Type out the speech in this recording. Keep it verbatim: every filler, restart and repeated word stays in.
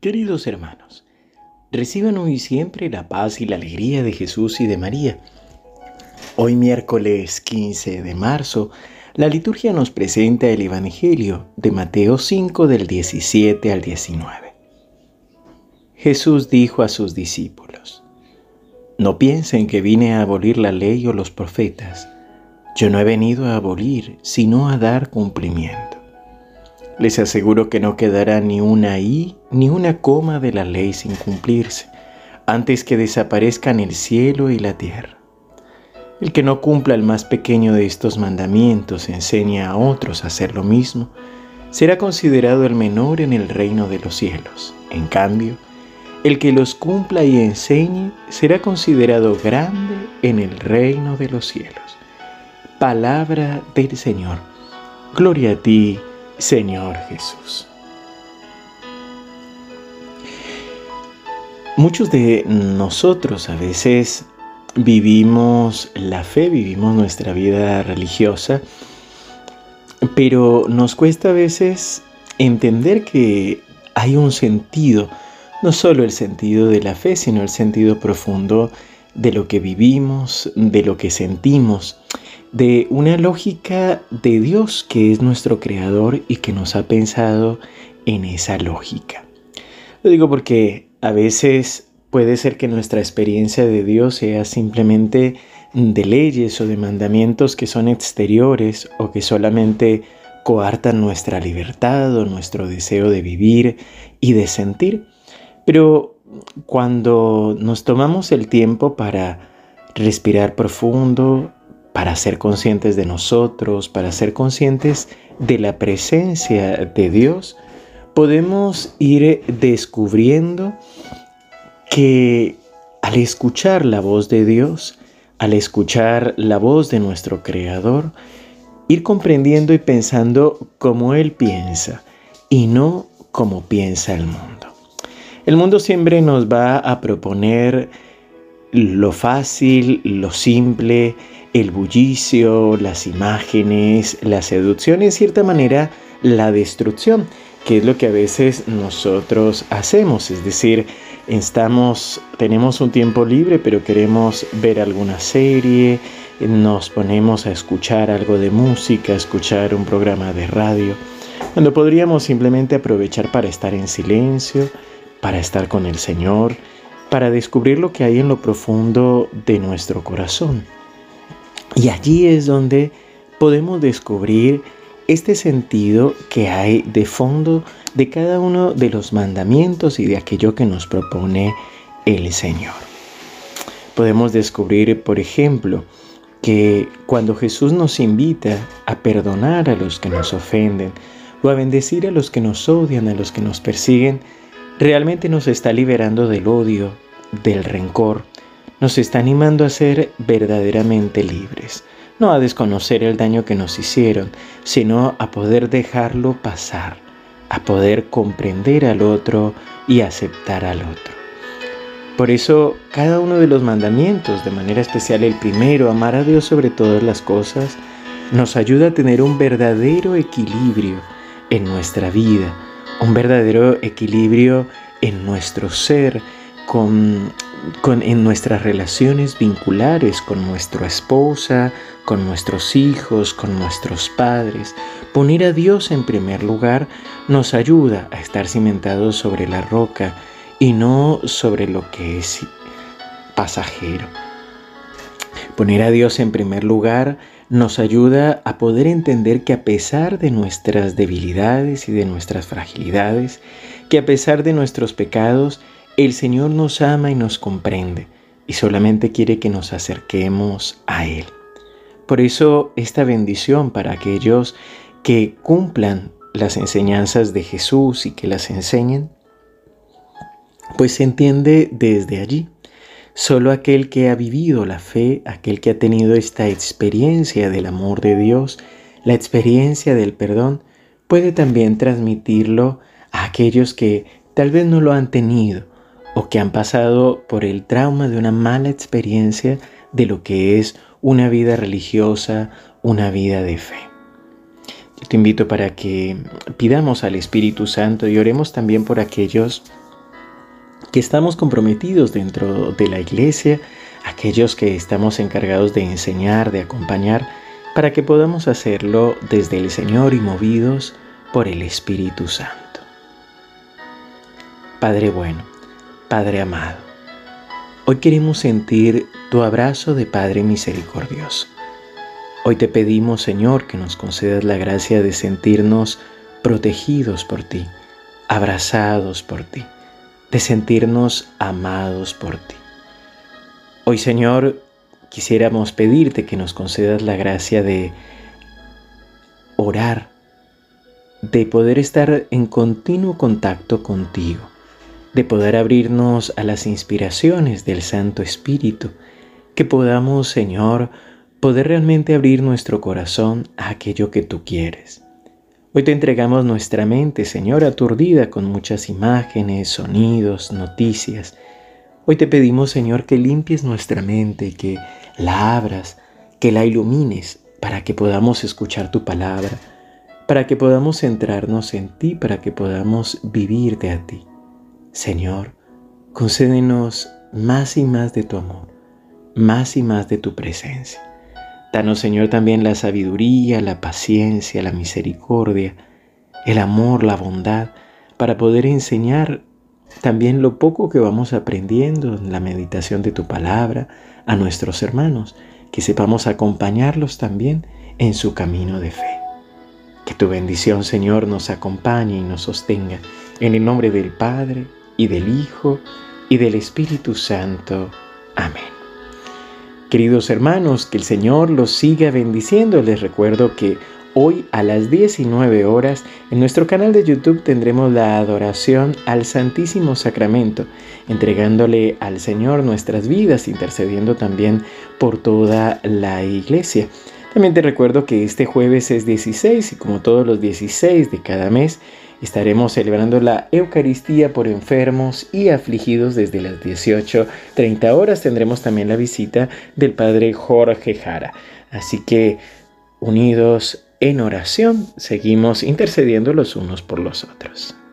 Queridos hermanos, reciban hoy siempre la paz y la alegría de Jesús y de María. Hoy miércoles quince de marzo, la liturgia nos presenta el Evangelio de Mateo cinco del diecisiete al diecinueve. Jesús dijo a sus discípulos: No piensen que vine a abolir la ley o los profetas. Yo no he venido a abolir, sino a dar cumplimiento. Les aseguro que no quedará ni una i ni una coma de la ley sin cumplirse, antes que desaparezcan el cielo y la tierra. El que no cumpla el más pequeño de estos mandamientos enseña a otros a hacer lo mismo, será considerado el menor en el reino de los cielos. En cambio, el que los cumpla y enseñe será considerado grande en el reino de los cielos. Palabra del Señor. Gloria a ti, Señor Jesús. Muchos de nosotros a veces vivimos la fe, vivimos nuestra vida religiosa, pero nos cuesta a veces entender que hay un sentido, no solo el sentido de la fe, sino el sentido profundo de lo que vivimos, de lo que sentimos, de una lógica de Dios que es nuestro creador y que nos ha pensado en esa lógica. Lo digo porque a veces puede ser que nuestra experiencia de Dios sea simplemente de leyes o de mandamientos que son exteriores o que solamente coartan nuestra libertad o nuestro deseo de vivir y de sentir. Pero cuando nos tomamos el tiempo para respirar profundo, para ser conscientes de nosotros, para ser conscientes de la presencia de Dios, podemos ir descubriendo que al escuchar la voz de Dios, al escuchar la voz de nuestro Creador, ir comprendiendo y pensando como Él piensa y no como piensa el mundo. El mundo siempre nos va a proponer lo fácil, lo simple, el bullicio, las imágenes, la seducción y en cierta manera la destrucción, que es lo que a veces nosotros hacemos. Es decir, estamos, tenemos un tiempo libre, pero queremos ver alguna serie, nos ponemos a escuchar algo de música, a escuchar un programa de radio, cuando podríamos simplemente aprovechar para estar en silencio, para estar con el Señor, para descubrir lo que hay en lo profundo de nuestro corazón. Y allí es donde podemos descubrir este sentido que hay de fondo de cada uno de los mandamientos y de aquello que nos propone el Señor. Podemos descubrir, por ejemplo, que cuando Jesús nos invita a perdonar a los que nos ofenden o a bendecir a los que nos odian, a los que nos persiguen, realmente nos está liberando del odio, del rencor, nos está animando a ser verdaderamente libres, no a desconocer el daño que nos hicieron, sino a poder dejarlo pasar, a poder comprender al otro y aceptar al otro. Por eso, cada uno de los mandamientos, de manera especial el primero, amar a Dios sobre todas las cosas, nos ayuda a tener un verdadero equilibrio en nuestra vida, un verdadero equilibrio en nuestro ser, con, con, en nuestras relaciones vinculares con nuestra esposa, con nuestros hijos, con nuestros padres. Poner a Dios en primer lugar nos ayuda a estar cimentados sobre la roca y no sobre lo que es pasajero. Poner a Dios en primer lugar nos ayuda a poder entender que a pesar de nuestras debilidades y de nuestras fragilidades, que a pesar de nuestros pecados, el Señor nos ama y nos comprende y solamente quiere que nos acerquemos a Él. Por eso esta bendición para aquellos que cumplan las enseñanzas de Jesús y que las enseñen, pues se entiende desde allí. Solo aquel que ha vivido la fe, aquel que ha tenido esta experiencia del amor de Dios, la experiencia del perdón, puede también transmitirlo a aquellos que tal vez no lo han tenido o que han pasado por el trauma de una mala experiencia de lo que es una vida religiosa, una vida de fe. Yo te invito para que pidamos al Espíritu Santo y oremos también por aquellos que estamos comprometidos dentro de la iglesia, aquellos que estamos encargados de enseñar, de acompañar, para que podamos hacerlo desde el Señor y movidos por el Espíritu Santo. Padre bueno, Padre amado, hoy queremos sentir tu abrazo de Padre misericordioso. Hoy te pedimos, Señor, que nos concedas la gracia de sentirnos protegidos por ti, abrazados por ti, de sentirnos amados por ti. Hoy, Señor, quisiéramos pedirte que nos concedas la gracia de orar, de poder estar en continuo contacto contigo, de poder abrirnos a las inspiraciones del Santo Espíritu, que podamos, Señor, poder realmente abrir nuestro corazón a aquello que tú quieres. Hoy te entregamos nuestra mente, Señor, aturdida con muchas imágenes, sonidos, noticias. Hoy te pedimos, Señor, que limpies nuestra mente, que la abras, que la ilumines para que podamos escuchar tu palabra, para que podamos centrarnos en ti, para que podamos vivirte a ti. Señor, concédenos más y más de tu amor, más y más de tu presencia. Danos, Señor, también la sabiduría, la paciencia, la misericordia, el amor, la bondad, para poder enseñar también lo poco que vamos aprendiendo en la meditación de tu palabra a nuestros hermanos, que sepamos acompañarlos también en su camino de fe. Que tu bendición, Señor, nos acompañe y nos sostenga. En el nombre del Padre, y del Hijo, y del Espíritu Santo. Amén. Queridos hermanos, que el Señor los siga bendiciendo. Les recuerdo que hoy a las diecinueve horas en nuestro canal de YouTube tendremos la adoración al Santísimo Sacramento, entregándole al Señor nuestras vidas, intercediendo también por toda la Iglesia. También te recuerdo que este jueves es dieciséis y como todos los dieciséis de cada mes, estaremos celebrando la Eucaristía por enfermos y afligidos desde las dieciocho treinta horas. Tendremos también la visita del Padre Jorge Jara. Así que, unidos en oración, seguimos intercediendo los unos por los otros.